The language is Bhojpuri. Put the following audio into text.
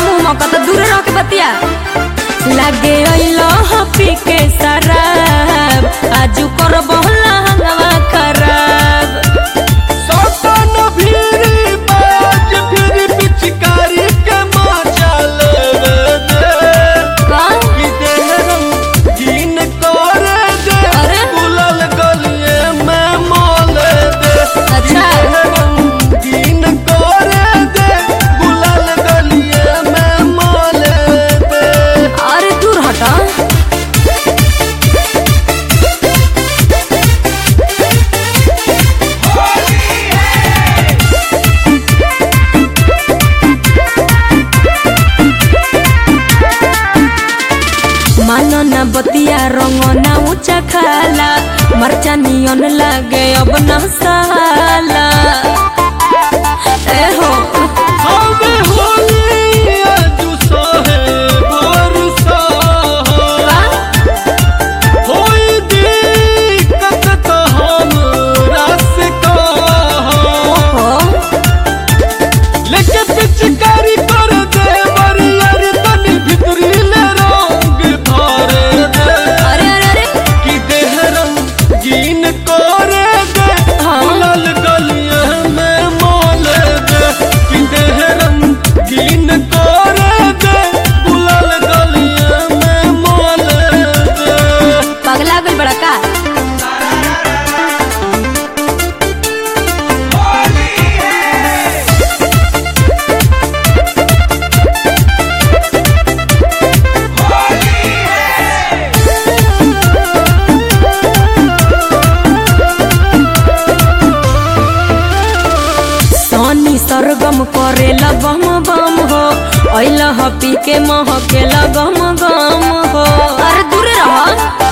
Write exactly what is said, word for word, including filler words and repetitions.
मुंह मौका तो दूर रह के बतिया लगे अइलो हपी के शराब आजू कर बहला हंगवा खराब सौतन भीरी बाज फिर पिचकारी के मजा लेवे दे का कि देहरम जीन करे दे अरे गुलाल गलिए में मोले दे अच्छा जीन करे दे गुलाल गलिए में मोले दे। अरे दूर हटा मानो ना बतिया रंग ना ऊंचा खाला मरचा नियन लागे अब ना साला ए हो हवे होली आजू सोहे बरसा होई दिक्कत तो हमरा से कहा लेके पिचकारी कर दे बरियर तनी भितरी ले रंग भरे दे अरे अरे अरे कि देहरम जीन करे दे हाँ। गुलाल गलिए में मोले दे कि देहरम जीन करे दे गुलाल गलिए में मोले दे। पगला गल बड़ा का सोनी सरगम करे बम बम हो अइला हपी के महके गम गम हो अरे दूर रह